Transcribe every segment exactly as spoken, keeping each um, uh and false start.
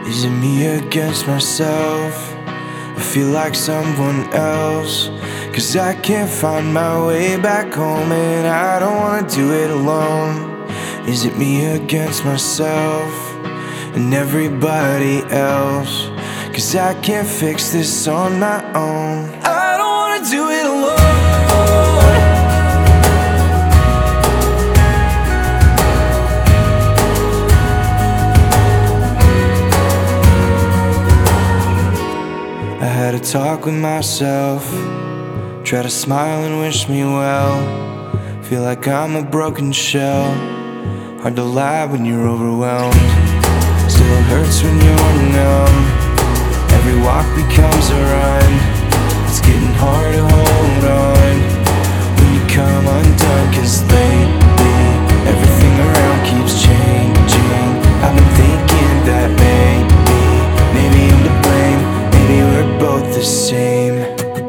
Is it me against myself? I feel like someone else, 'cause I can't find my way back home, and I don't wanna do it alone. Is it me against myself and everybody else? 'Cause I can't fix this on my own. I don't wanna do it alone. I had a talk with myself, try to smile and wish me well. Feel like I'm a broken shell, hard to lie when you're overwhelmed. Still it hurts when you're numb, every walk becomes a run. It's getting hard to hold on when you come undone, 'cause lately everything around keeps changing. I've been thinking that maybe, maybe I'm to blame, maybe we're both the same.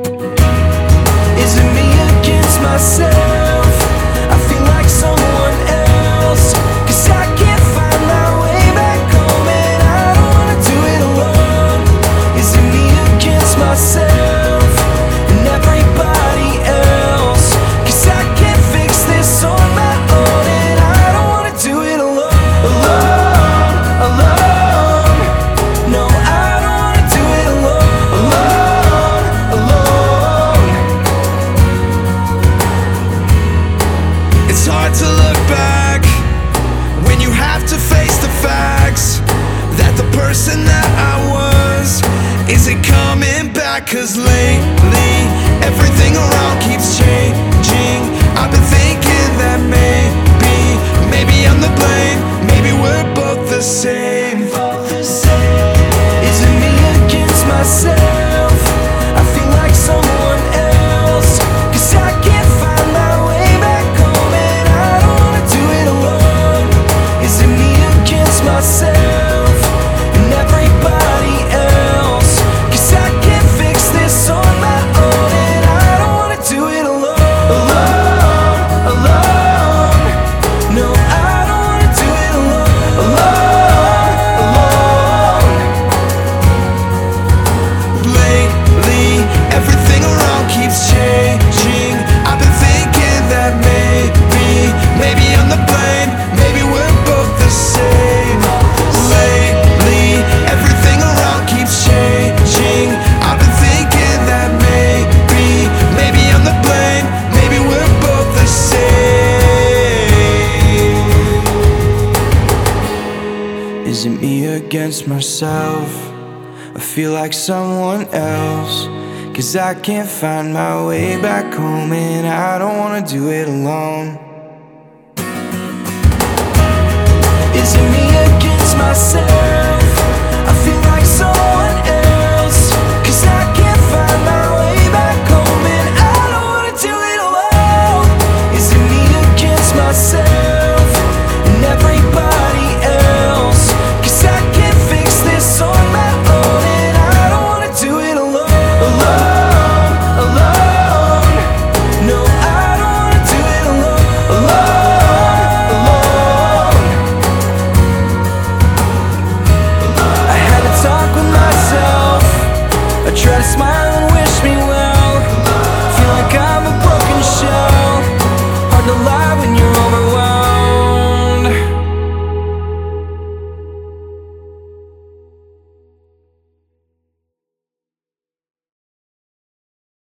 Is it me against myself? I feel like someone else, 'cause I can't find my way back home, and I don't wanna do it alone. Is it me against myself and everybody else? 'Cause I can't fix this on my own, and I don't wanna do it alone. Alone, alone. No, I don't wanna do it alone. Alone, alone. It's hard to look back when you have to face the facts that the person that I was isn't coming back. 'Cause lately everything around keeps changing. I've been thinking that maybe, maybe I'm the blame, maybe we're both the same. Is it me against myself? I feel like someone else, 'cause I can't find my way back home, and I don't wanna do it alone. Is it me against myself and everybody else? 'Cause I can't fix this on my own, and I don't wanna do it alone. Alone, alone. No, I don't wanna do it alone. Alone, alone. Lately, everything around keeps changing. I've been thinking that maybe, maybe I'm the blame, maybe we're both the same. Lately, everything around keeps changing. I've been thinking that maybe, maybe I'm the blame, maybe we're both the same. Is it me against myself? I feel like someone else, 'cause I can't find my way back home, and I don't wanna do it alone. Is it me